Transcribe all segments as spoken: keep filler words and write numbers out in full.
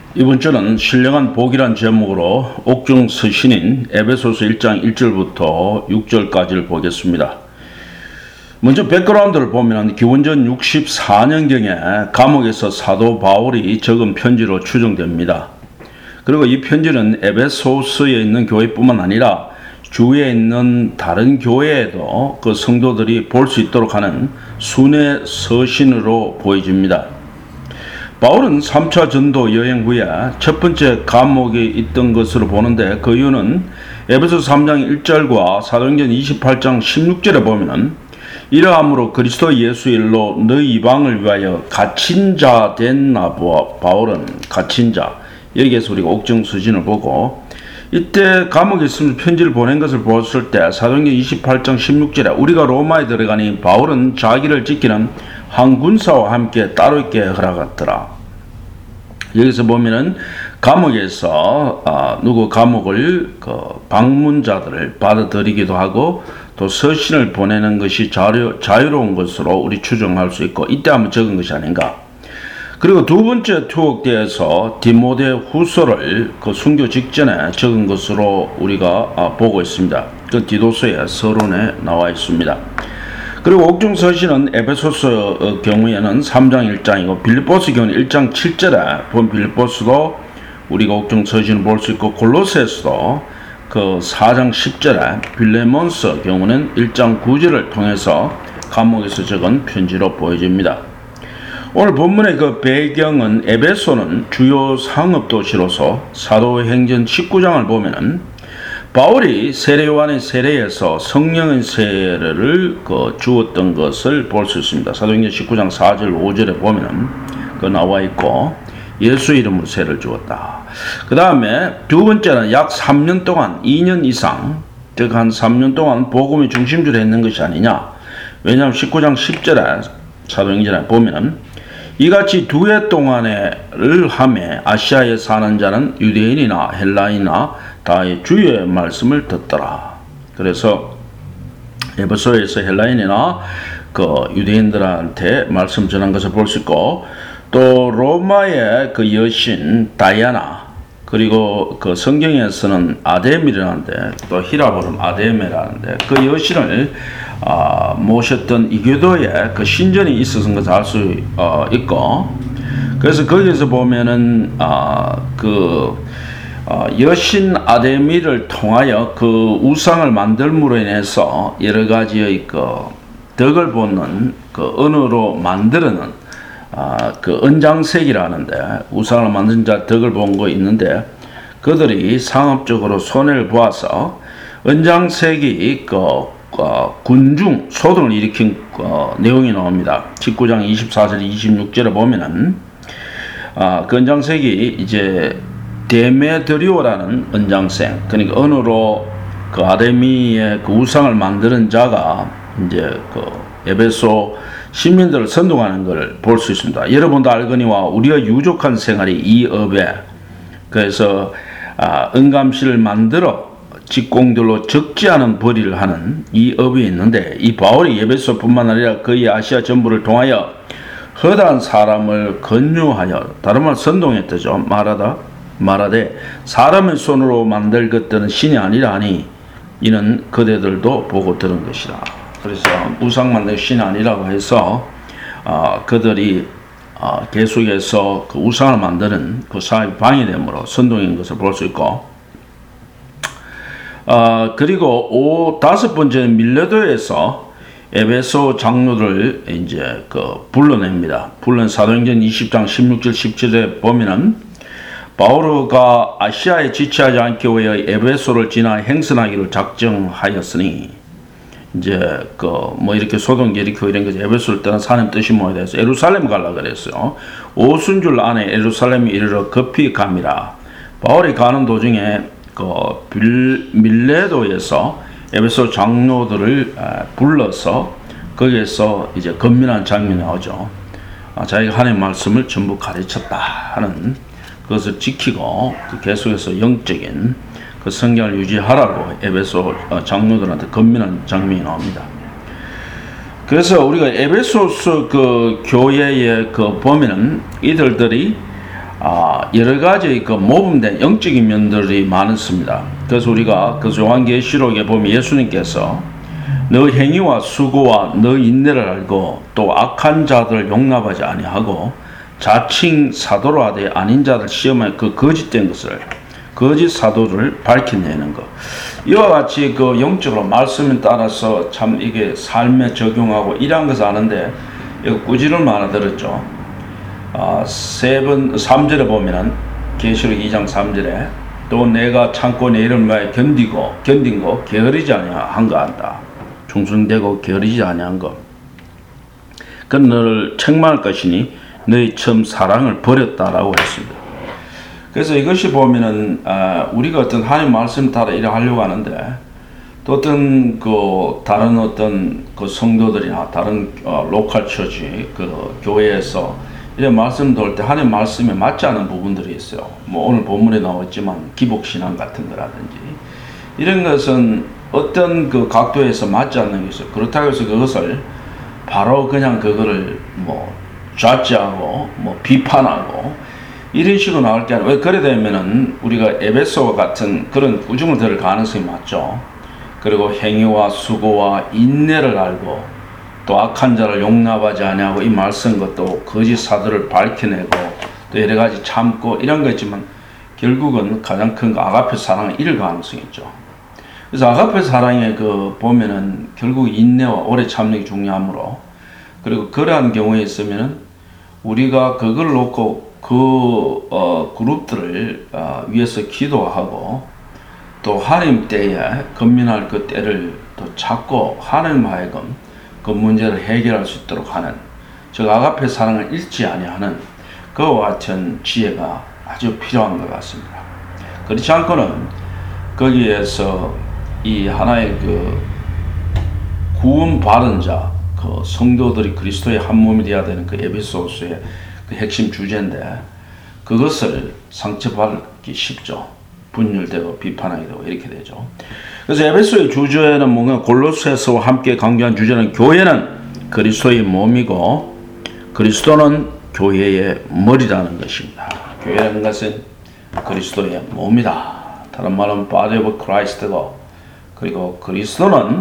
이번 주는 신령한 복이란 제목으로 옥중 서신인 에베소서 일 장 일 절부터 육 절까지를 보겠습니다. 먼저 백그라운드를 보면 기원전 육십사 년경에 감옥에서 사도 바울이 적은 편지로 추정됩니다. 그리고 이 편지는 에베소서에 있는 교회뿐만 아니라 주위에 있는 다른 교회에도 그 성도들이 볼 수 있도록 하는 순회 서신으로 보여집니다. 바울은 삼 차 전도 여행 후에 첫 번째 감옥에 있던 것으로 보는데, 그 이유는 에베소서 삼 장 일 절과 사도행전 이십팔 장 십육 절에 보면 이러함으로 그리스도 예수 일로 너희 이방을 위하여 갇힌 자 된 나 바울은 갇힌 자, 여기에서 우리가 옥중 서신을 보고, 이때 감옥에 있으면서 편지를 보낸 것을 보았을 때 사도행전 이십팔 장 십육 절에 우리가 로마에 들어가니 바울은 자기를 지키는 한 군사와 함께 따로 있게 허락했더라. 여기서 보면은 감옥에서 어, 누구 감옥을 그 방문자들을 받아들이기도 하고 또 서신을 보내는 것이 자유, 자유로운 것으로 우리 추정할 수 있고, 이때 한번 적은 것이 아닌가. 그리고 두 번째 투옥대에서 디모데 후서를 그 순교 직전에 적은 것으로 우리가 아, 보고 있습니다. 그 디도서의 서론에 나와 있습니다. 그리고 옥중 서신은 에베소서 경우에는 삼 장 일 장이고 빌립보서 경우는 일 장 칠 절에 본 빌립보서도 우리가 옥중 서신을 볼 수 있고, 골로새서도 그 사 장 십 절에 빌레몬서 경우는 일 장 구 절을 통해서 감옥에서 적은 편지로 보여집니다. 오늘 본문의 그 배경은 에베소는 주요 상업도시로서 사도행전 십구 장을 보면은 바울이 세례요한의 세례에서 성령의 세례를 그 주었던 것을 볼 수 있습니다. 사도행전 십구 장 사 절 오 절에 보면은 그 나와 있고, 예수 이름으로 세례를 주었다. 그 다음에 두 번째는 약 삼 년 동안, 이 년 이상, 즉 한 삼 년 동안 복음의 중심주로 했는 것이 아니냐. 왜냐하면 십구 장 십 절에 사도행전에 보면은 이같이 두 해 동안을 하매 아시아에 사는 자는 유대인이나 헬라인이나 다 주의 말씀을 듣더라. 그래서 에베소에서 헬라인이나 그 유대인들한테 말씀 전한 것을 볼 수 있고, 또 로마의 그 여신 다이아나, 그리고 그 성경에서는 아데미라는데, 또 히라보는 아데메라는데, 그 여신을 어, 모셨던 이교도에 그 신전이 있었던 것을 알 수 어, 있고, 그래서 거기서 보면은 어, 그 어, 여신 아데미를 통하여 그 우상을 만들므로 인해서 여러 가지의 그 덕을 보는 그 언어로 만들어는 어, 그 은장색이라는데, 우상을 만든 자 덕을 본 거 있는데, 그들이 상업적으로 손해를 보아서 은장색이 그 어, 군중 소동을 일으킨 어, 내용이 나옵니다. 십구 장 이십사 절 이십육 절에 보면은 어, 그 은장색이 이제 데메드리오라는 은장색, 그러니까 언어로 그 아데미의 그 우상을 만드는 자가 이제 그 에베소 시민들을 선동하는 것을 볼 수 있습니다. 여러분도 알거니와 우리가 유족한 생활이 이 업에, 그래서 아, 은감실을 만들어 직공들로 적지 않은 벌이를 하는 이 업이 있는데, 이 바울이 에베소뿐만 아니라 거의 아시아 전부를 통하여 허다한 사람을 권유하여, 다른 말 선동했다죠. 말하다 말하되 사람의 손으로 만들 것들은 신이 아니라 하니 이는 그대들도 보고 들은 것이다. 그래서 우상 만들 신이 아니라고 해서 어, 그들이 어, 계속해서 그 우상을 만드는 그 사업이 방해됨으로 선동인 것을 볼 수 있고, 어, 그리고 오, 다섯 번째는 밀레도에서 에베소 장로들을 이제 그 불러냅니다. 불른 사도행전 이십 장 십육 절 십 절에 보면은 바오르가 아시아에 지체하지 않기 위하여 에베소를 지나 행선하기로 작정하였으니, 이제 그 뭐 이렇게 소동 예리코 이런 것이 에베소를 떠난 사람 뜻이 뭐에 대해서 예루살렘 가려 그랬어요. 오순절 안에 예루살렘에 이르러 급히 감이라. 바울이 가는 도중에 그 빌, 밀레도에서 에베소 장로들을 불러서 거기에서 이제 건면한 장면이 나오죠. 아, 자기가 하나님의 말씀을 전부 가르쳤다 하는 그것을 지키고 그 계속해서 영적인 그 성경을 유지하라고 에베소 장로들한테 건면한 장면이 나옵니다. 그래서 우리가 에베소서 그 교회에 그 보면은 이들들이 아, 아, 여러 가지 그 모범된 영적인 면들이 많습니다. 그래서 우리가 그 요한계시록에 보면 예수님께서 너 행위와 수고와 너 인내를 알고 또 악한 자들을 용납하지 아니하고 자칭 사도로 하되 아닌 자들 시험하여 그 거짓된 것을 거짓 사도를 밝혀내는 것. 이와 같이 그 영적으로 말씀에 따라서 참 이게 삶에 적용하고 이러한 것을 아는데 이거 꾸지를 많이 들었죠. 아, 세 번, 삼 절에 보면은 계시록 이 장 삼 절에 또 내가 참고 내 이름을 위하여 견디고 견딘 거 게으르지 아니한 거 안다. 충성되고 게으르지 아니한 거. 그 너를 책망할 것이니 너희 처음 사랑을 버렸다라고 했습니다. 그래서 이것이 보면은 아, 우리가 어떤 하나님 말씀 따라 일을 하려고 하는데 또 어떤 그 다른 어떤 그 성도들이나 다른 어, 로컬 처치 그 교회에서 이런 말씀 들을 때 하나님 말씀에 맞지 않은 부분들이 있어요. 뭐 오늘 본문에 나왔지만 기복신앙 같은 거라든지 이런 것은 어떤 그 각도에서 맞지 않는 게 있어요. 그렇다고 해서 그것을 바로 그냥 그거를 뭐 좌지하고 뭐 비판하고 이런 식으로 나올 게 아니라 왜 그래 되면은 우리가 에베소와 같은 그런 꾸중을 들을 가능성이 많죠. 그리고 행위와 수고와 인내를 알고 또 악한 자를 용납하지 아니하고 이 말씀 것도 거짓 사도를 밝혀내고 또 여러 가지 참고 이런 거 있지만 결국은 가장 큰 거 아가페 사랑은 이를 가능성이 있죠. 그래서 아가페 사랑에 그 보면은 결국 인내와 오래 참는 게 중요하므로 그리고 그러한 경우에 있으면은 우리가 그걸 놓고 그 어, 그룹들을 어, 위해서 기도하고 또 하나님 때에 건면할 그 때를 또 찾고 하나님 하여금 그 문제를 해결할 수 있도록 하는 즉 아가페 사랑을 잃지 아니하는 그와 같은 지혜가 아주 필요한 것 같습니다. 그렇지 않고는 거기에서 이 하나의 그 구원 받은 자, 그 성도들이 그리스도의 한 몸이 되어야 되는 그 에베소서의 그 핵심 주제인데 그것을 상처받기 쉽죠. 분열되고 비판하게 되고 이렇게 되죠. 그래서 에베소의 주제는 뭔가 골로새서와 함께 강조한 주제는 교회는 그리스도의 몸이고 그리스도는 교회의 머리라는 것입니다. 교회라는 것은 그리스도의 몸이다. 다른 말은 body of Christ고 그리고 그리스도는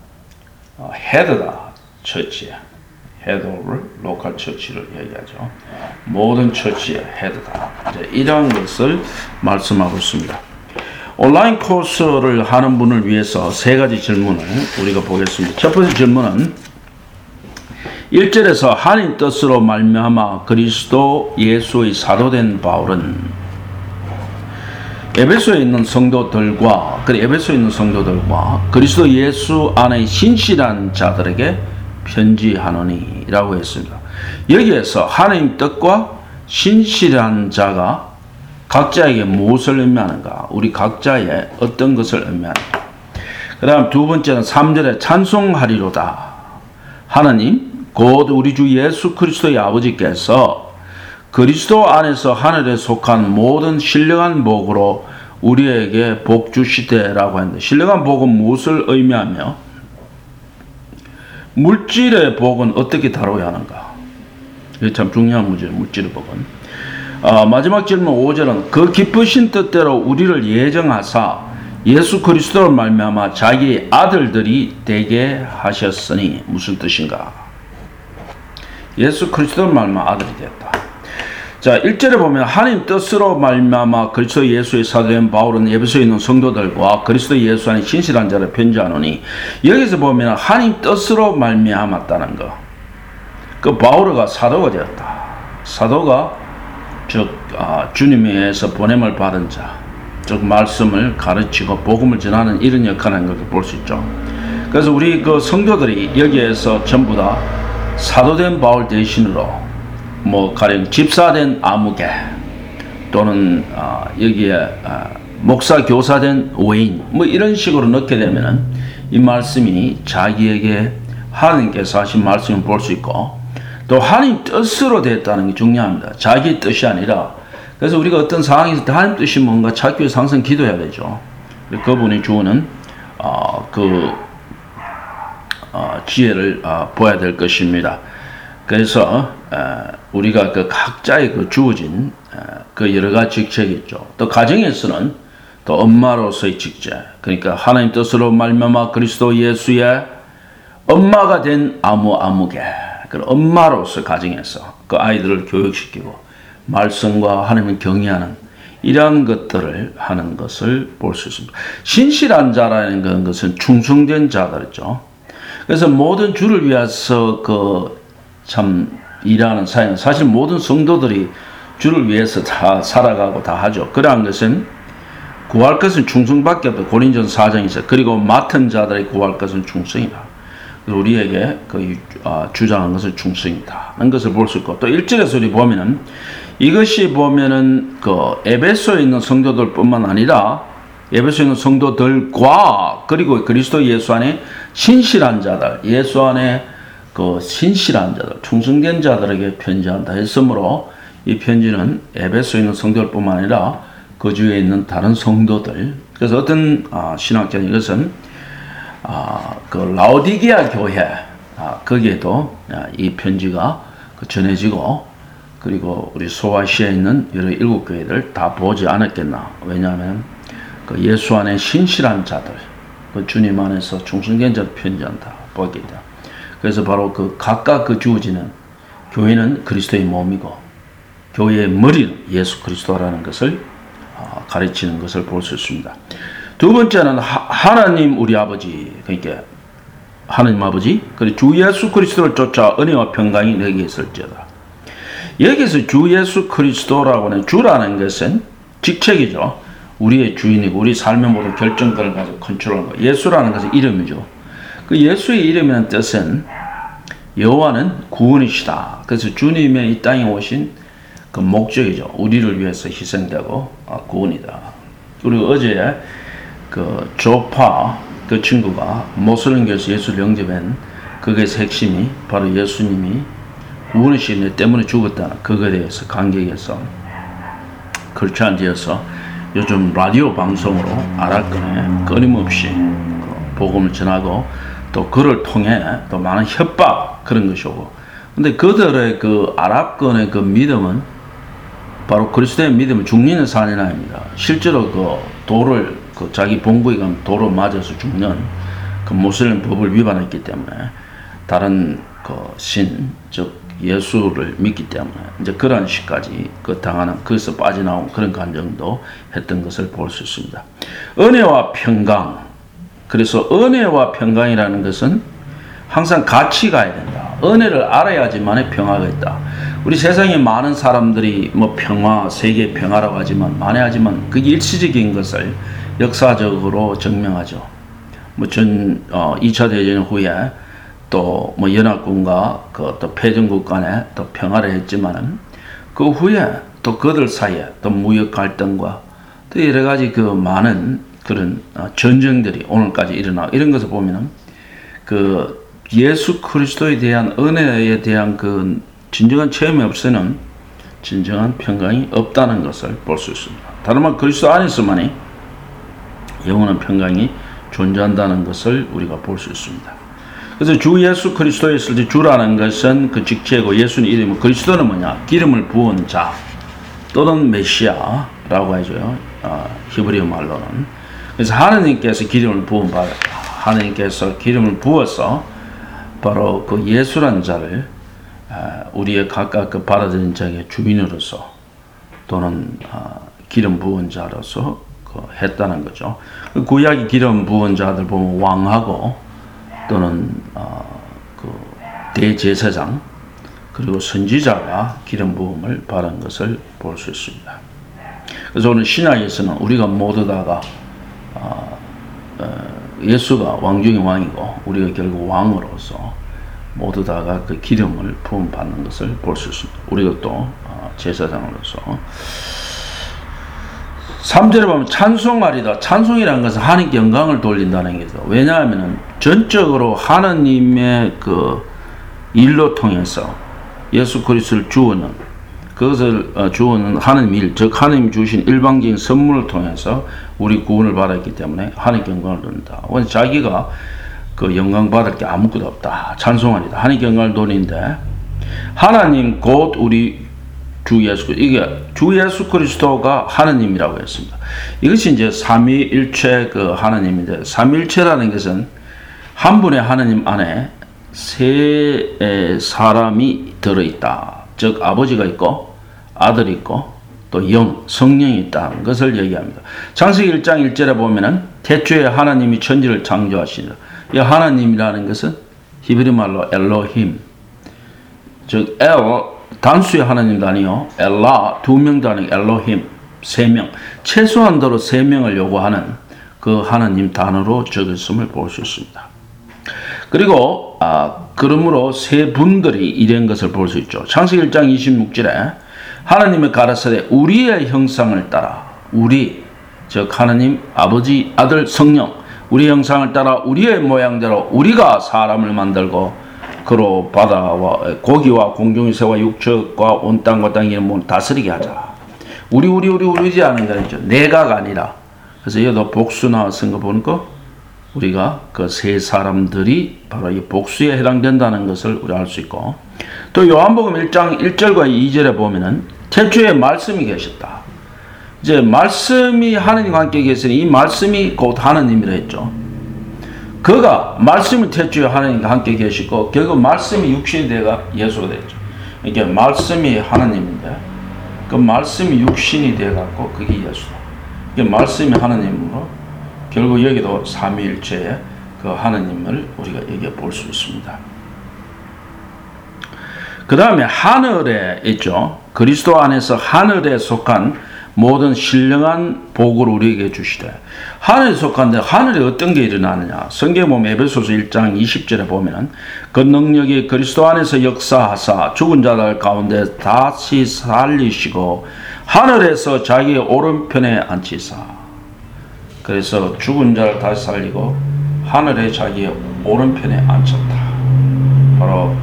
헤드다. 처치에 헤드 오브 로컬 처치를 얘기하죠. 모든 처치의 헤드다. 이제 이런 것을 말씀하고 있습니다. 온라인 코스를 하는 분을 위해서 세 가지 질문을 우리가 보겠습니다. 첫 번째 질문은 일 절에서 하나님 뜻으로 말미암아 그리스도 예수의 사도된 바울은 에베소에 있는 성도들과 그 에베소에 있는 성도들과 그리스도 예수 안에 신실한 자들에게 편지하노니라고 했습니다. 여기에서 하나님 뜻과 신실한 자가 각자에게 무엇을 의미하는가? 우리 각자의 어떤 것을 의미하는가? 그 다음 두 번째는 삼 절에 찬송하리로다. 하나님 곧 우리 주 예수 그리스도의 아버지께서 그리스도 안에서 하늘에 속한 모든 신령한 복으로 우리에게 복 주시되라고 했는데 신령한 복은 무엇을 의미하며 물질의 복은 어떻게 다뤄야 하는가? 이게 참 중요한 문제예요. 물질의 복은. 아, 마지막 질문 오 절은 그 기쁘신 뜻대로 우리를 예정하사 예수 그리스도를 말미암아 자기의 아들들이 되게 하셨으니 무슨 뜻인가? 예수 그리스도를 말미암아 아들이 되었다. 자, 일 절에 보면 하나님 뜻으로 말미암아 그리스도 예수의 사도된 바울은 에베소에 있는 성도들과 그리스도 예수 안에 신실한 자를 편지하노니 여기서 보면 하나님 뜻으로 말미암았다는 거. 그 바울가 사도가 되었다. 사도가 즉 아, 주님에 의해서 보냄을 받은 자, 즉 말씀을 가르치고 복음을 전하는 이런 역할을 하는 것을 볼 수 있죠. 그래서 우리 그 성도들이 여기에서 전부 다 사도된 바울 대신으로 뭐 가령 집사된 아무개 또는 어, 여기에 어, 목사 교사된 외인 뭐 이런 식으로 넣게 되면은 이 말씀이 자기에게 하나님께서 하신 말씀을 볼 수 있고 또 하나님 뜻으로 됐다는 게 중요합니다. 자기 뜻이 아니라 그래서 우리가 어떤 상황에서 하나님 뜻이 뭔가 찾기 위해서 항상 기도해야 되죠. 그분이 주는 어, 그 어, 지혜를 어, 보아야 될 것입니다. 그래서 어, 우리가 그 각자의 그 주어진 어, 그 여러 가지 직책이 있죠. 또 가정에서는 또 엄마로서의 직책, 그러니까 하나님 뜻으로 말미암아 그리스도 예수의 엄마가 된 아무 아무개, 그 엄마로서 가정에서 그 아이들을 교육시키고 말씀과 하나님을 경외하는 이러한 것들을 하는 것을 볼 수 있습니다. 신실한 자라는 것은 충성된 자들이죠. 그래서 모든 주를 위해서 그 참 일하는 사연, 사실 모든 성도들이 주를 위해서 다 살아가고 다 하죠. 그러한 것은 구할 것은 충성밖에 없다. 고린전 사 장에서. 그리고 맡은 자들이 구할 것은 충성이다. 우리에게 그 주장한 것은 충성이다 하는 것을 볼 수 있고, 또 일 절에서 우리 보면은 이것이 보면은 그 에베소에 있는 성도들뿐만 아니라 에베소에 있는 성도들과 그리고 그리스도 예수 안에 신실한 자들, 예수 안에 그 신실한 자들, 충성된 자들에게 편지한다 했으므로 이 편지는 에베소에 있는 성도들뿐만 아니라 그 주위에 있는 다른 성도들. 그래서 어떤 아, 신학자는 이것은 아, 그 라오디게아 교회 아, 거기에도 아, 이 편지가 그 전해지고, 그리고 우리 소아시아에 있는 여러 일곱 교회들 다 보지 않았겠나. 왜냐하면 그 예수 안에 신실한 자들, 그 주님 안에서 충성된 자들 편지한다 보기 때문에. 그래서 바로 그 각각 그 주어지는 교회는 그리스도의 몸이고 교회의 머리는 예수 그리스도라는 것을 가르치는 것을 볼 수 있습니다. 두 번째는 하, 하나님 우리 아버지, 그러니까 하나님 아버지 그리고 주 예수 그리스도를 쫓아 은혜와 평강이 너희에게 있을지어다. 여기서 주 예수 그리스도라고 하는 주라는 것은 직책이죠. 우리의 주인이고 우리 삶의 모든 결정권을 가지고 컨트롤하는 거. 예수라는 것은 이름이죠. 그 예수의 이름이라는 뜻은 여호와는 구원이시다. 그래서 주님의 이 땅에 오신 그 목적이죠. 우리를 위해서 희생되고 구원이다. 그리고 어제 그 조파 그 친구가 모슬림교에서 예수를 영접한 그것의 핵심이 바로 예수님이 구원이시기 내 때문에 죽었다는 그것에 대해서 감격해서 글자 지어서 요즘 라디오 방송으로 아랍권에 끊임없이 복음을 전하고 또 그를 통해 또 많은 협박 그런 것이 오고, 근데 그들의 그 아랍권의 그 믿음은 바로 그리스도의 믿음은 죽는 산이나입니다. 실제로 그 돌을 그 자기 본부에 가면 돌을 맞아서 죽는 그 모슬림 법을 위반했기 때문에 다른 그 신, 즉 예수를 믿기 때문에 이제 그런 시까지 그 당하는, 거기서 빠져나온 그런 감정도 했던 것을 볼 수 있습니다. 은혜와 평강. 그래서 은혜와 평강이라는 것은 항상 같이 가야 된다. 은혜를 알아야지만의 평화가 있다. 우리 세상에 많은 사람들이 뭐 평화, 세계 평화라고 하지만 만회하지만 그게 일시적인 것을 역사적으로 증명하죠. 뭐 전 어, 이 차 대전 후에 또 뭐 연합군과 그 또 패전국 간에 또 평화를 했지만은 그 후에 또 그들 사이에 또 무역 갈등과 또 여러 가지 그 많은 그런 전쟁들이 오늘까지 일어나, 이런 것을 보면은 그 예수 그리스도에 대한 은혜에 대한 그 진정한 체험이 없으면 진정한 평강이 없다는 것을 볼 수 있습니다. 다른 말 그리스도 안에서만이 영원한 평강이 존재한다는 것을 우리가 볼 수 있습니다. 그래서 주 예수 그리스도에 있을 때 주라는 것은 그 직책이고 예수님 이름은, 그리스도는 뭐냐? 기름을 부은 자 또는 메시아라고 하죠. 아, 히브리어 말로는. 그래서 하나님께서 기름을 부은 받았다. 하나님께서 기름을 부어서 바로 그 예수라는 자를 우리의 각각 그 받아들인 자의 주인으로서 또는 기름 부은 자로서 했다는 거죠. 구약의 기름 부은 자들 보면 왕하고 또는 그 대제사장 그리고 선지자가 기름 부음을 받은 것을 볼 수 있습니다. 그래서 오늘 신약에서는 우리가 모두 다가 어, 어, 예수가 왕 중의 왕이고 우리가 결국 왕으로서 모두 다가 그 기름을 부음 받는 것을 볼 수 있습니다. 우리가 또 어, 제사장으로서. 삼 절에 보면 찬송하리다. 찬송이라는 것은 하나님께 영광을 돌린다는 것이죠. 왜냐하면 전적으로 하나님의 그 일로 통해서 예수 그리스도를 주어는, 그것을 주어는 하나님 일, 즉 하나님 주신 일방적인 선물을 통해서 우리 구원을 받았기 때문에 하나님께 영광을 돌린다. 자기가 그 영광 받을 게 아무것도 없다. 찬송하리다. 하나님께 영광을 돌리는데 하나님 곧 우리 주 예수, 이게 주 예수 그리스도가 하느님이라고 했습니다. 이것이 이제 삼위일체 그 하느님인데, 삼위일체라는 것은 한 분의 하느님 안에 세 사람이 들어있다. 즉 아버지가 있고 아들이 있고 또 영, 성령이 있다는 것을 얘기합니다. 창세기 일 장 일 절에 보면은 태초에 하나님이 천지를 창조하시니라. 이 하나님이라는 것은 히브리 말로 엘로힘, 즉 엘, 단수의 하나님도 아니요, 엘라, 두 명도 아니고 엘로힘, 세 명, 최소한도로 세 명을 요구하는 그 하나님 단어로 적었음을 볼 수 있습니다. 그리고 아, 그러므로 세 분들이 이런 것을 볼 수 있죠. 창세기 일 장 이십육 절에 하나님의 가라사대 우리의 형상을 따라, 우리 즉 하나님 아버지 아들 성령, 우리 형상을 따라 우리의 모양대로 우리가 사람을 만들고 그로 바다와 고기와 공중의 새와 육척과 온 땅과 땅의 몸을 다스리게 하자. 우리 우리 우리 우리지 않은 거죠. 내가가 아니라. 그래서 여기도 복수 나왔은 거 보니까 우리가 그 세 사람들이 바로 이 복수에 해당된다는 것을 우리가 알 수 있고, 또 요한복음 일 장 일 절과 이 절에 보면은 태초에 말씀이 계셨다. 이제 말씀이 하느님과 함께 계시니 이 말씀이 곧 하느님이라 했죠. 그가 말씀이 태초에 하느님과 함께 계시고 결국 말씀이 육신이 되가 예수가 됐죠. 이게 말씀이 하느님인데 그 말씀이 육신이 돼갖고 그게 예수다. 이게 말씀이 하느님으로 결국 여기도 삼위일체의 그 하느님을 우리가 여기에 볼 수 있습니다. 그 다음에 하늘에 있죠. 그리스도 안에서 하늘에 속한 모든 신령한 복을 우리에게 주시되, 하늘에 속한데 하늘에 어떤 게 일어나느냐. 성경에 보면 에베소서 일 장 이십 절에 보면 그 능력이 그리스도 안에서 역사하사 죽은 자들 가운데 다시 살리시고 하늘에서 자기의 오른편에 앉히사. 그래서 죽은 자를 다시 살리고 하늘에 자기의 오른편에 앉혔다. 바로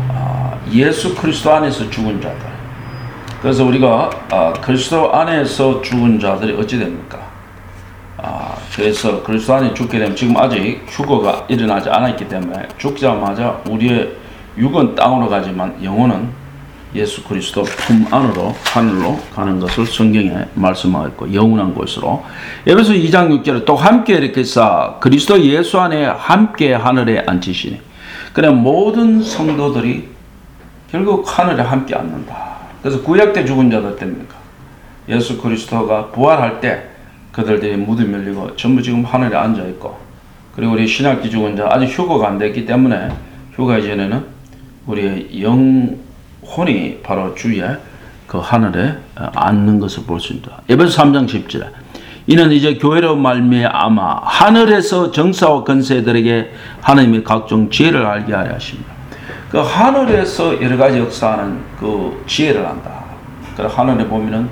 예수 그리스도 안에서 죽은 자들. 그래서 우리가 아, 그리스도 안에서 죽은 자들이 어찌 됩니까? 아, 그래서 그리스도 안에 죽게 되면 지금 아직 휴거가 일어나지 않았기 때문에 죽자마자 우리의 육은 땅으로 가지만 영혼은 예수 그리스도 품 안으로 하늘로 가는 것을 성경에 말씀하고 있고, 영원한 곳으로. 에베소 이 장 육 절에 또 함께 이렇게 쌓아 그리스도 예수 안에 함께 하늘에 앉히시니. 그래 모든 성도들이 결국 하늘에 함께 앉는다. 그래서 구약 때 죽은 자들 때입니까? 예수 그리스도가 부활할 때 그들들이 무덤 열리고 전부 지금 하늘에 앉아 있고, 그리고 우리 신약 때 죽은 자 아직 휴거가 안 됐기 때문에 휴가 이전에는 우리의 영혼이 바로 주의 그 하늘에 앉는 것을 볼 수 있다. 에베소 삼 장 십 절에 이는 이제 교회로 말미암아 하늘에서 정사와 권세들에게 하나님의 각종 지혜를 알게 하려 하십니다. 그 하늘에서 여러 가지 역사하는 그 지혜를 안다. 그 하늘에 보면은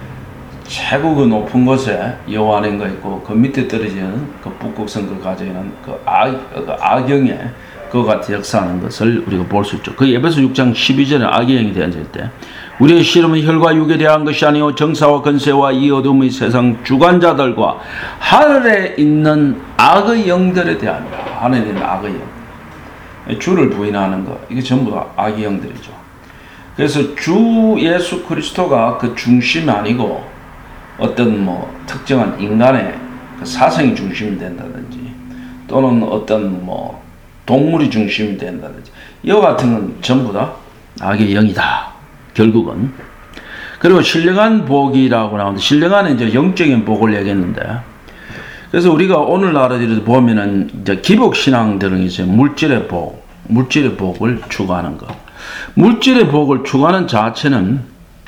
최고 그 높은 곳에 여호와 안인가 있고 그 밑에 떨어지는 그 북극성을 가지고 있는 그, 악, 그 악영에 그와 같이 역사하는 것을 우리가 볼 수 있죠. 그 에베소 육 장 십이 절에 악의 영이 되어질 때 우리의 씨름은 혈과 육에 대한 것이 아니오 정사와 권세와 이 어둠의 세상 주관자들과 하늘에 있는 악의 영들에 대하니라. 하늘에 있는 악의 영. 주를 부인하는 것, 이게 전부 다 악의 영들이죠. 그래서 주 예수 그리스도가 그 중심이 아니고 어떤 뭐 특정한 인간의 그 사상이 중심이 된다든지 또는 어떤 뭐 동물이 중심이 된다든지 이와 같은 건 전부 다 악의 영이다. 결국은. 그리고 신령한 복이라고 나오는데 신령한은 이제 영적인 복을 얘기했는데, 그래서 우리가 오늘날에 보면은 이제 기복 신앙들은 이제 물질의 복, 물질의 복을 추구하는 것. 물질의 복을 추구하는 자체는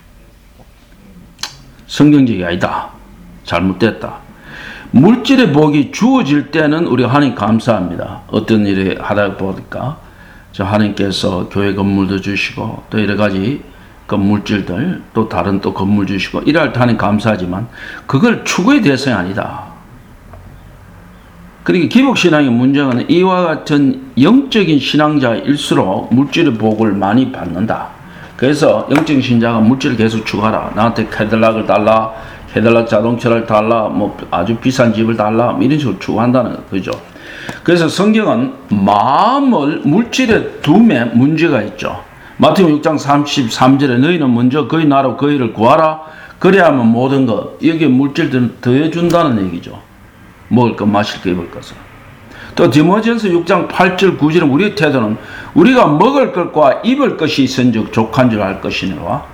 성경적이 아니다. 잘못됐다. 물질의 복이 주어질 때는 우리가 하나님 감사합니다. 어떤 일을 하다 보니까 저 하나님께서 교회 건물도 주시고 또 여러 가지 그 물질들 또 다른 또 건물 주시고 이럴 때 하나님 감사하지만 그걸 추구의 대상이 아니다. 그러니까 기복신앙의 문제는 이와 같은 영적인 신앙자일수록 물질의 복을 많이 받는다. 그래서 영적인 신자가 물질을 계속 추구하라. 나한테 캐딜락을 달라, 캐딜락 자동차를 달라, 뭐 아주 비싼 집을 달라, 이런 식으로 추구한다는 거죠. 그래서 성경은 마음을 물질에 둠에 문제가 있죠. 마태복음 육 장 삼십삼 절에 너희는 먼저 그의 나라와 그의 일을 구하라. 그래야만 모든 것, 여기에 물질들은 더해준다는 얘기죠. 먹을 것, 마실 것, 입을 것을. 또 디모데전서 육 장 팔 절 구 절은 우리의 태도는 우리가 먹을 것과 입을 것이 있은즉 족한 줄 알 것이니라.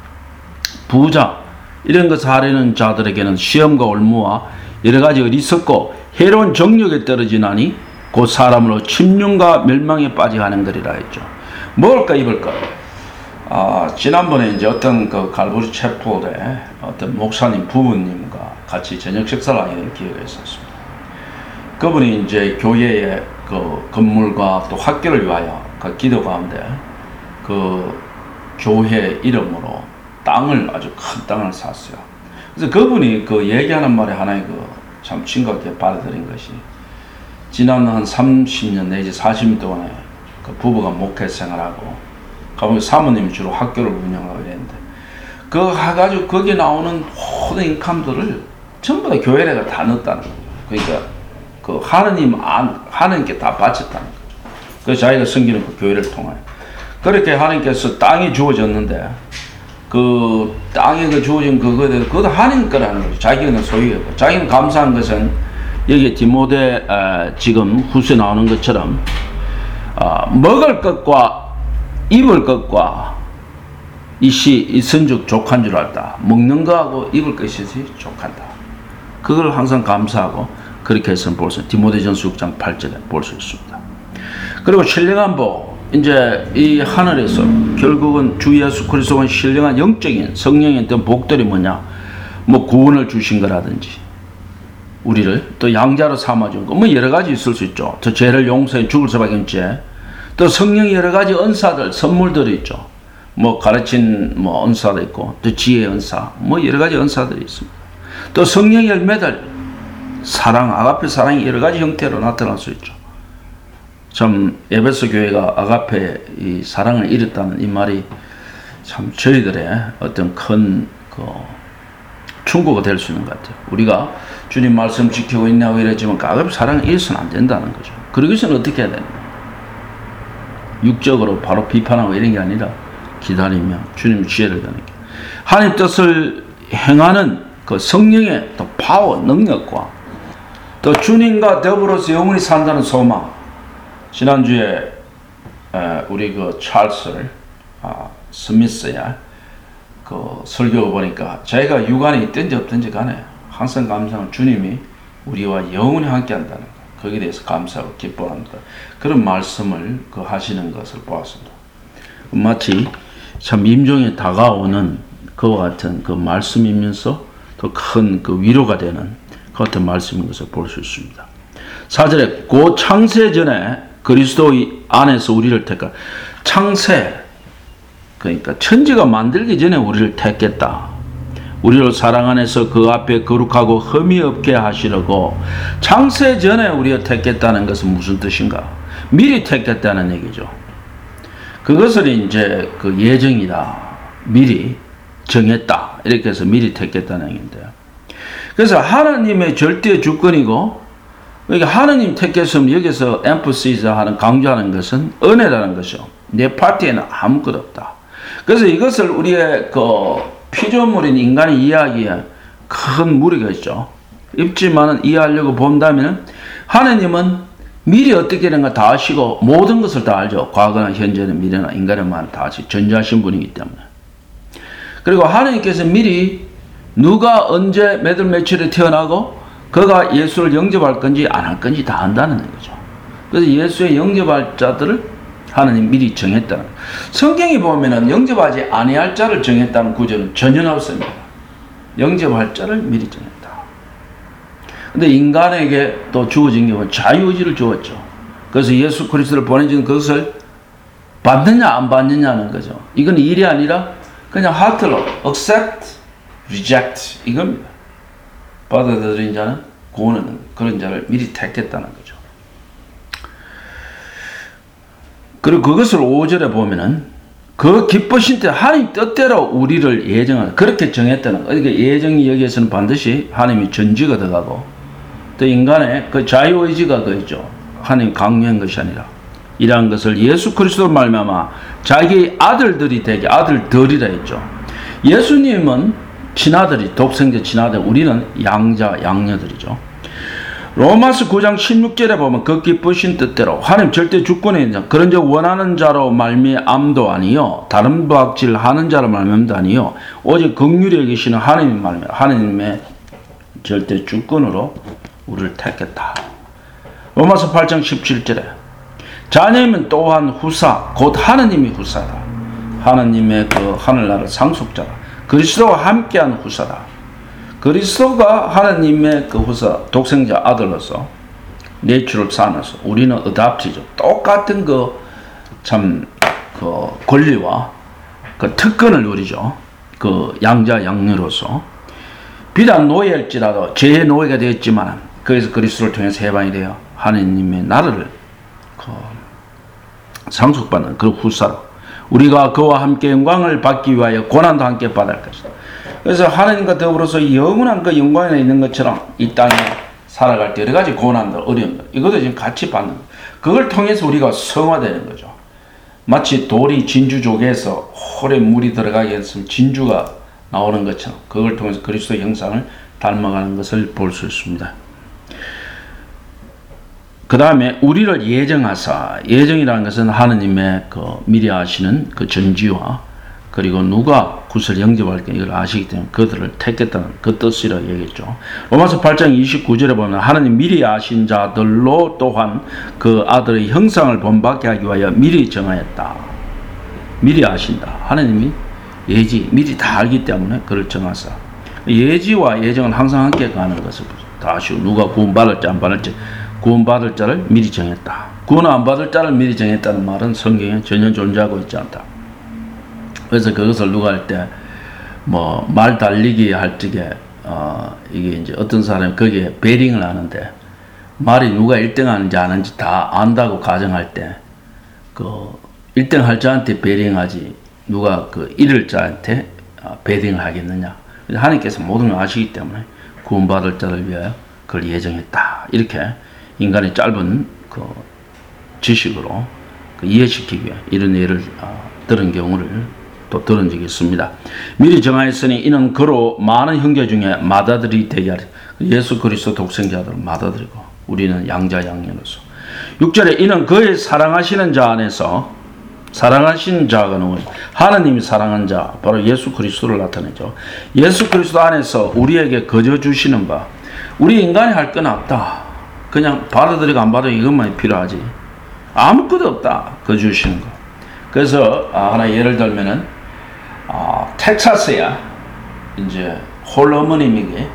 부자 이런 것을 하려는 자들에게는 시험과 올무와 여러 가지 어리석고 해로운 정력에 떨어지나니 곧 사람으로 침륜과 멸망에 빠지게 하는 거리라 했죠. 먹을까 입을까. 아, 지난번에 이제 어떤 그 갈보리 채플에 어떤 목사님 부부님과 같이 저녁 식사를 하게 된 기회가 있었습니다. 그분이 이제 교회의 그 건물과 또 학교를 위하여 그 기도 가운데 그 교회 이름으로 땅을 아주 큰 땅을 샀어요. 그래서 그분이 그 얘기하는 말에 하나의 그 참 심각하게 받아들인 것이 지난 한 삼십 년 내지 사십 년 동안에 그 부부가 목회 생활하고 가보니 사모님이 주로 학교를 운영하고 이랬는데 그 해가지고 거기에 나오는 모든 인컴들을 전부 다 교회에가 다 넣었다는 거죠. 그러니까 그 하느님 안 하느님께 다 바쳤다는 거죠. 그래서 자기가 섬기는 그 교회를 통하여 그렇게 하느님께서 땅이 주어졌는데 그 땅에 그 주어진 그거에 대해서 그것도 하느님 거라는 거죠. 자기는 소유했고 자기는 감사한 것은 여기 디모데 어, 지금 후세 나오는 것처럼 어, 먹을 것과 입을 것과 이시 있은즉 족한 줄 알다. 먹는 거하고 입을 것이 족한다. 그걸 항상 감사하고 그렇게 해서 볼 수, 디모데전서 육 장 팔 절에 볼 수 있습니다. 그리고 신령한 복, 이제 이 하늘에서 결국은 주 예수 그리스도가 신령한 영적인 성령의 어떤 복들이 뭐냐, 뭐 구원을 주신 거라든지, 우리를 또 양자로 삼아준 거, 뭐 여러 가지 있을 수 있죠. 또 죄를 용서해 죽을 수밖에 없지. 또 성령의 여러 가지 은사들, 선물들이 있죠. 뭐 가르친 뭐 은사도 있고, 또 지혜의 은사, 뭐 여러 가지 은사들이 있습니다. 또 성령의 열매들, 사랑, 아가페 사랑이 여러 가지 형태로 나타날 수 있죠. 참 에베소 교회가 아가페 이 사랑을 잃었다는 이 말이 참 저희들의 어떤 큰 그 충고가 될 수 있는 것 같아요. 우리가 주님 말씀 지키고 있냐고 이러지만 아가페 사랑을 잃어서는 안 된다는 거죠. 그러기 위해서는 어떻게 해야 됩니까? 육적으로 바로 비판하고 이런 게 아니라 기다리며 주님 지혜를 받는 게, 하나님 뜻을 행하는 그 성령의 또 파워, 능력과 또 주님과 더불어서 영원히 산다는 소망. 지난주에 우리 그 찰스 스미스야 그 설교 보니까 자기가 육안에 있든지 없든지 간에 항상 감사하는 주님이 우리와 영원히 함께 한다는 것, 거기에 대해서 감사하고 기뻐합니다. 그런 말씀을 그 하시는 것을 보았습니다. 마치 참 임종에 다가오는 그와 같은 그 말씀이면서 또 큰 그 위로가 되는 그 같은 말씀인 것을 볼 수 있습니다. 사 절에 고 창세 전에 그리스도 안에서 우리를 택하, 창세 그러니까 천지가 만들기 전에 우리를 택했다. 우리를 사랑 안에서 그 앞에 거룩하고 흠이 없게 하시려고 창세 전에 우리를 택했다는 것은 무슨 뜻인가? 미리 택했다는 얘기죠. 그것을 이제 그 예정이다, 미리 정했다, 이렇게 해서 미리 택했다는 얘기인데요. 그래서 하나님의 절대 주권이고, 그러니까 하나님 택했으면 여기서 emphasize 하는, 강조하는 것은 은혜라는 것이죠. 내 파트에는 아무것도 없다. 그래서 이것을 우리의 그 피조물인 인간이 이해하기에 큰 무리가 있죠. 있지만은 이해하려고 본다면 하나님은 미리 어떻게 되는가 다 아시고 모든 것을 다 알죠. 과거나 현재나 미래나 인간의 말을 다 아시고 전지하신 분이기 때문에. 그리고 하나님께서 미리 누가 언제 몇월 며칠에 태어나고 그가 예수를 영접할 건지 안 할 건지 다 안다는 거죠. 그래서 예수의 영접할 자들을 하나님 미리 정했다는 거예요. 성경이 보면은 영접하지 아니할 자를 정했다는 구절은 전혀 없습니다. 영접할 자를 미리 정했다. 근데 인간에게 또 주어진 게 자유의지를 주었죠. 그래서 예수 그리스도를 보내준 것을 받느냐 안 받느냐는 거죠. 이건 일이 아니라 그냥 하트로 accept, reject 이겁니다. 받아들인 자는 구원하는 그런 자를 미리 택했다는 거죠. 그리고 그것을 오 절에 보면은 그 기쁘신 때 하나님 뜻대로 우리를 예정하는, 그렇게 정했다는 거. 그러니까 예정이 여기에서는 반드시 하나님이 전지가 들어가고 또 인간의 그 자유의지가 그 있죠. 하나님 강요한 것이 아니라 이러한 것을 예수 그리스도 말미암아 자기 아들들이 되게, 아들들이라 했죠. 예수님은 친아들이, 독생자 친아들, 우리는 양자 양녀들이죠. 로마서 구 장 십육 절에 보면 그 기쁘신 뜻대로 하나님 절대 주권에 있는 그런즉 원하는 자로 말미암도 아니요 다른 박질 하는 자로 말미암도 아니요 오직 긍휼히 여기시는 하나님 말미암아 하나님의 절대 주권으로 우리를 택했다. 로마서 팔 장 십칠 절에 자녀이면 또한 후사 곧 하느님이 후사다. 하느님의 그 하늘나라 상속자다. 그리스도와 함께한 후사다. 그리스도가 하나님의 그 후사 독생자 아들로서 내추럴 산에서 우리는 어답티죠. 똑같은 그 참 그 권리와 그 특권을 누리죠. 그 양자 양녀로서 비단 노예일지라도 죄의 노예가 되었지만 그래서 그리스도를 통해서 해방이 되어 하나님의 나라를 그 상속받는 그 후사로 우리가 그와 함께 영광을 받기 위하여 고난도 함께 받을 것이다. 그래서 하나님과 더불어서 영원한 그 영광에 있는 것처럼 이 땅에 살아갈 때 여러 가지 고난들, 어려움들, 이것도 지금 같이 받는 거예요. 그걸 통해서 우리가 성화되는 거죠. 마치 돌이 진주족에서 홀에 물이 들어가게 했으면 진주가 나오는 것처럼 그걸 통해서 그리스도의 형상을 닮아가는 것을 볼 수 있습니다. 그 다음에 우리를 예정하사, 예정이라는 것은 하느님의 그 미리 아시는 그 전지와 그리고 누가 구슬 영접할 게 이걸 아시기 때문에 그들을 택했다는 그 뜻이라고 얘기했죠. 로마서 팔 장 이십구 절에 보면 하나님 미리 아신 자들로 또한 그 아들의 형상을 본받게 하기 위하여 미리 정하였다. 미리 아신다. 하나님이 예지, 미리 다 알기 때문에 그를 정하사. 예지와 예정은 항상 함께 가는 것을 다 아시고 누가 구원받을지 안 받을지 구원받을 자를 미리 정했다. 구원 안 받을 자를 미리 정했다는 말은 성경에 전혀 존재하고 있지 않다. 그래서 그것을 누가 할 때, 뭐, 말 달리기 할 적에, 어, 이게 이제 어떤 사람이 거기에 베링을 하는데, 말이 누가 일 등 하는지 아는지 다 안다고 가정할 때, 그, 일 등 할 자한테 베링하지, 누가 그 잃을 자한테 베링을 하겠느냐. 하나님께서 모든 걸 아시기 때문에 구원받을 자를 위하여 그걸 예정했다. 이렇게 인간의 짧은 그 지식으로 그 이해시키기 위해 이런 예를 어, 들은 경우를 또 들은 적이 있습니다. 미리 정하였으니 이는 그로 많은 형제 중에 맏아들이 되게 하리. 예수 그리스도 독생자들을 맏아들이고 우리는 양자 양녀로서. 육 절에 이는 그의 사랑하시는 자 안에서 사랑하신 자가 누구냐? 하나님이 사랑한 자 바로 예수 그리스도를 나타내죠. 예수 그리스도 안에서 우리에게 거저 주시는 바 우리 인간이 할 건 없다. 그냥 받아들이고 안 받아들이고 이것만이 필요하지 아무것도 없다. 그 주시는 거. 그래서 아, 하나 예를 들면은 아, 텍사스야 이제 홀어머님에게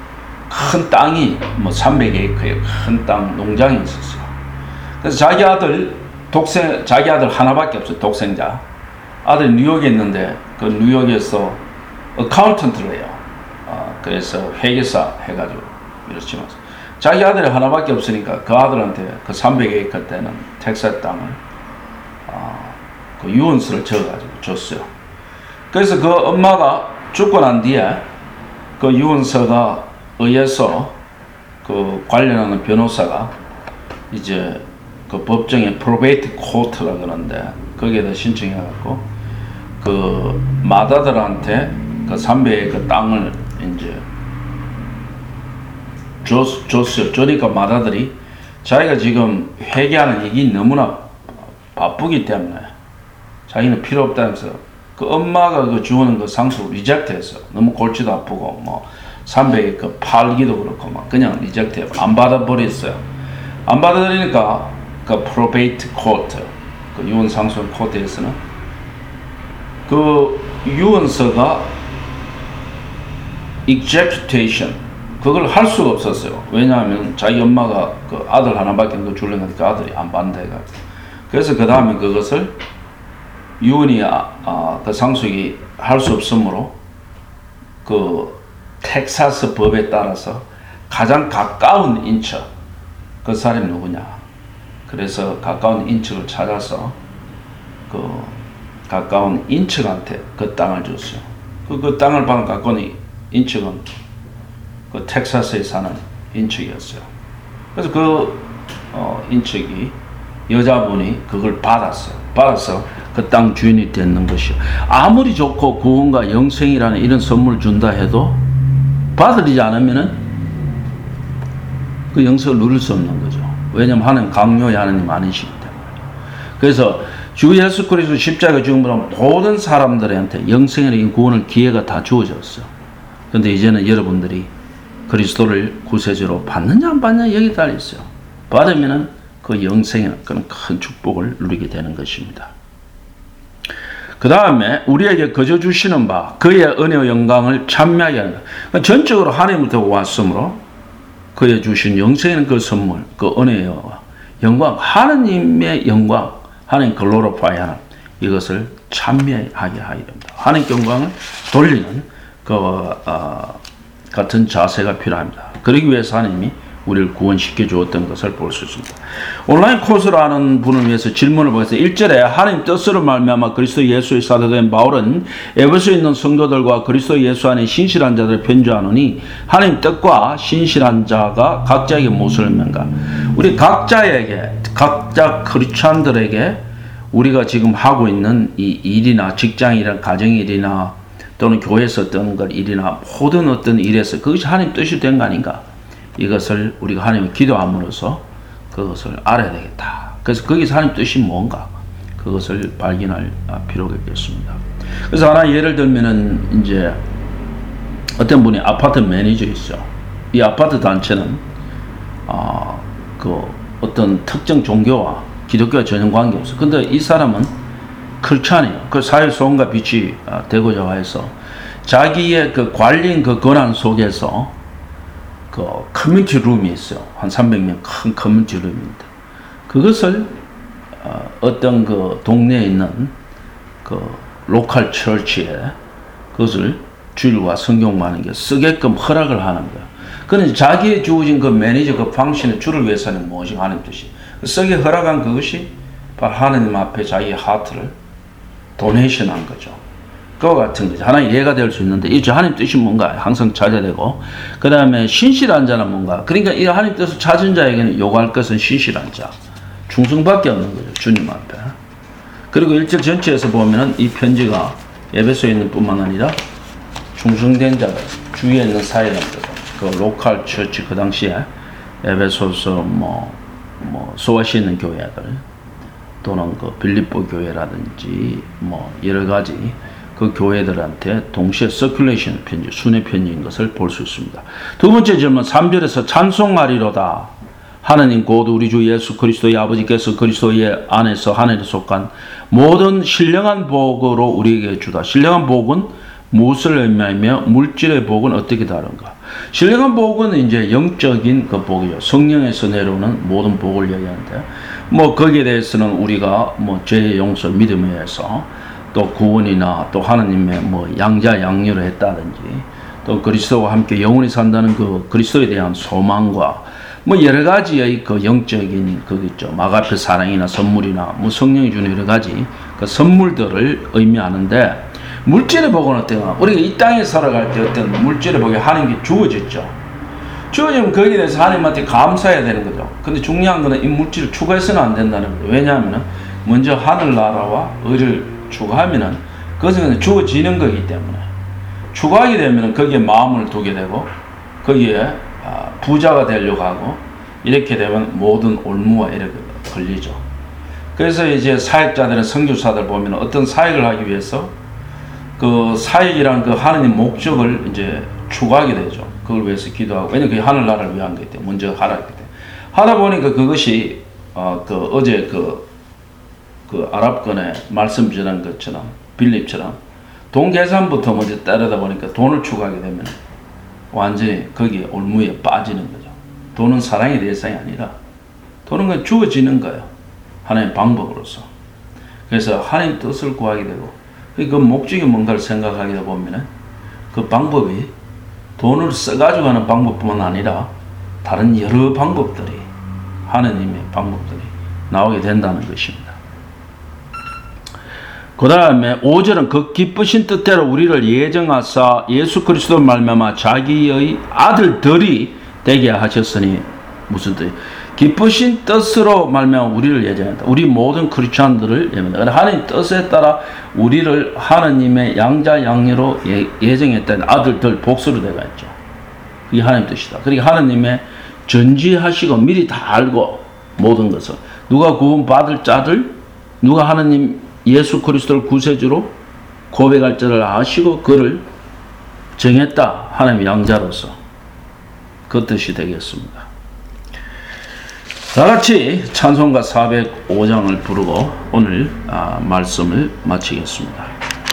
큰 땅이 뭐 삼백 에이커의 큰 땅 농장이 있었어요. 그래서 자기 아들 독생 자기 아들 하나밖에 없어요. 독생자 아들 뉴욕에 있는데 그 뉴욕에서 어카운턴트를 해요. 아, 그래서 회계사 해가지고 이렇지만 자기 아들이 하나밖에 없으니까 그 아들한테 그 삼백 에이커 되는 텍사스 땅을 아, 그 유언서를 적어가지고 줬어요. 그래서 그 엄마가 죽고 난 뒤에 그 유언서가 의해서 그 관련하는 변호사가 이제 그 법정에 프로베이트 코트라 그러는데 거기에다 신청해갖고 그 맏아들한테 그 삼백 에이커 땅을 이제 줬, 줬어요. 주니까 맏아들이 자기가 지금 회개하는 일이 너무나 바쁘기 때문에 자기는 필요 없다면서 그 엄마가 그 주는 그 상속 리젝트했어. 너무 골치도 아프고 뭐 삼백 에이커 팔기도 그렇고 막 그냥 리젝트해 안 받아버렸어요. 안 받아들이니까 그 프로베이트 코트 그 유언 상속 코트에서는 그 유언서가 execution 그걸 할 수가 없었어요. 왜냐하면 자기 엄마가 그 아들 하나밖에 그 줄려니까 아들이 안 받는다 해가지고. 그래서 그 다음에 그것을 유언이 아, 아, 그 상속이 할 수 없으므로 그 텍사스 법에 따라서 가장 가까운 인척 그 사람이 누구냐. 그래서 가까운 인척을 찾아서 그 가까운 인척한테 그 땅을 줬어요. 그, 그 땅을 받은 가까운 인척은 그 텍사스에 사는 인척이었어요. 그래서 그 어, 인척이 여자분이 그걸 받았어요. 받아서 그 땅 주인이 되는 것이요. 아무리 좋고 구원과 영생이라는 이런 선물을 준다 해도 받아들이지 않으면은 그 영생을 누릴 수 없는 거죠. 왜냐하면 하나님 강요의 하나님 아니시기 때문에. 그래서 주 예수 그리스도 십자가 죽음으로 모든 사람들한테 영생의 구원을 기회가 다 주어졌어. 그런데 이제는 여러분들이 그리스도를 구세주로 받느냐 안 받느냐 여기 달려 있어요. 받으면은 그 영생의 그런 큰 축복을 누리게 되는 것입니다. 그 다음에 우리에게 거저 주시는 바 그의 은혜와 영광을 찬미하게 하는 것. 그러니까 전적으로 하나님부터 왔으므로 그의 주신 영생의 그 선물, 그 은혜와 영광, 하나님의 영광, 하나님 글로리파이 하는 이것을 찬미하게 하야 됩니다. 하나님 영광을 돌리는 그 어, 같은 자세가 필요합니다. 그러기 위해서 하나님이 우리를 구원시켜 주었던 것을 볼 수 있습니다. 온라인 코스를 하는 분을 위해서 질문을 보겠습니다. 일 절에 하나님 뜻으로 말미암아 그리스도 예수의 사도된 바울은 에베소에 있는 성도들과 그리스도 예수 안에 신실한 자들을 편지하노니 하나님 뜻과 신실한 자가 각자에게 무엇을 명가. 우리 각자에게 각자 크리스찬들에게 우리가 지금 하고 있는 이 일이나 직장이나 가정일이나 또는 교회에서 어떤 것 일이나 모든 어떤 일에서 그것이 하나님 뜻이 된 거 아닌가. 이것을 우리가 하나님을 기도함으로써 그것을 알아야 되겠다. 그래서 거기서 하나님 뜻이 뭔가 그것을 발견할 필요가 있겠습니다. 그래서 하나 예를 들면은 이제 어떤 분이 아파트 매니저 있어요. 이 아파트 단체는 아, 그 어떤 특정 종교와 기독교와 전혀 관계 없어. 근데 이 사람은 크리스찬이에요. 그 사회 소음과 빛이 되고자 해서 자기의 그 관리인 그 권한 속에서 그 커뮤니티 룸이 있어요. 한 삼백 명 큰 커뮤니티 룸입니다. 그것을 어, 어떤 그 동네에 있는 그 로컬 처치에 그것을 주일과 성경만 하는 게 쓰게끔 허락을 하는 거예요. 그는 자기의 주어진 그 매니저 그 방신의 주를 위해서는 무엇이 하는 뜻이 쓰게 허락한 그것이 바로 하나님 앞에 자기의 하트를 도네이션 한 거죠. 그와 같은 거죠. 하나의 예가 될 수 있는데 이 하나님 뜻이 뭔가 항상 찾아야 되고 그 다음에 신실한 자는 뭔가 그러니까 이 하나님 뜻을 찾은 자에게는 요구할 것은 신실한 자 충성밖에 없는 거죠. 주님 앞에. 그리고 일 절 전체에서 보면은 이 편지가 에베소에 있는 뿐만 아니라 충성된 자들 주위에 있는 사회람들 그 로컬 처치 그 당시에 에베소서 뭐, 뭐 소아시에 있는 교회들 또는 그 빌립보 교회라든지 뭐 여러 가지 그 교회들한테 동시에 서큘레이션 편지, 순회 편지인 것을 볼 수 있습니다. 두 번째 질문 삼 절에서 찬송하리로다. 하나님 곧 우리 주 예수 그리스도의 아버지께서 그리스도의 안에서 하늘에 속한 모든 신령한 복으로 우리에게 주다. 신령한 복은 무엇을 의미하며 물질의 복은 어떻게 다른가? 신령한 복은 이제 영적인 그 복이요. 성령에서 내려오는 모든 복을 얘기하는데 뭐 거기에 대해서는 우리가 뭐 죄의 용서 믿음에 의해서 또 구원이나 또 하나님의 뭐 양자 양유를 했다든지 또 그리스도와 함께 영원히 산다는 그 그리스도에 대한 소망과 뭐 여러 가지의 그 영적인 그 있죠. 마가페 사랑이나 선물이나 뭐 성령이 주는 여러 가지 그 선물들을 의미하는데 물질의 복은 어때요? 우리가 이 땅에 살아갈 때 어떤 물질의 복이 하나님께 주어졌죠. 주어지면 거기에 대해서 하나님한테 감사해야 되는 거죠. 근데 중요한 거는 이 물질을 추가해서는 안 된다는 거예요. 왜냐하면 먼저 하늘나라와 의를 추가하면은 그것은 주어지는 거기 때문에 추가하게 되면은 거기에 마음을 두게 되고 거기에 부자가 되려고 하고 이렇게 되면 모든 올무와 이렇게 걸리죠. 그래서 이제 사역자들은 선교사들 보면 어떤 사역을 하기 위해서 그 사역이란 그 하나님 목적을 이제 추구하게 되죠. 그걸 위해서 기도하고 왜냐면 그게 하늘나라를 위한 거기 때문에 먼저 하라 했기 때문에 하다 보니까 그것이 어, 그 어제 그 그 아랍권에 말씀 전한 것처럼 빌립처럼 돈 계산부터 먼저 따르다 보니까 돈을 추구하게 되면 완전히 거기에 올무에 빠지는 거죠. 돈은 사랑의 대상이 아니라 돈은 그냥 주어지는 거예요. 하나님의 방법으로서. 그래서 하나님 뜻을 구하게 되고 그 목적이 뭔가를 생각하게 보면은 그 방법이 돈을 써가지고 하는 방법뿐만 아니라 다른 여러 방법들이 하나님의 방법들이 나오게 된다는 것입니다. 그 다음에 오 절은 그 기쁘신 뜻대로 우리를 예정하사 예수 그리스도 말미암아 자기의 아들들이 되게 하셨으니 무슨 뜻? 기쁘신 뜻으로 말미암아 우리를 예정했다. 우리 모든 크리스천들을 예정했다. 하나님 뜻에 따라 우리를 하나님의 양자 양녀로 예, 예정했다는 아들들 복수로 되가 있죠. 그게 하나님 뜻이다. 그러니까 하나님의 전지하시고 미리 다 알고 모든 것을 누가 구원 받을 자들, 누가 하나님 예수 그리스도를 구세주로 고백할 자를 아시고 그를 정했다. 하나님의 양자로서 그 뜻이 되겠습니다. 다 같이 찬송가 사백오 장을 부르고 오늘 아, 말씀을 마치겠습니다.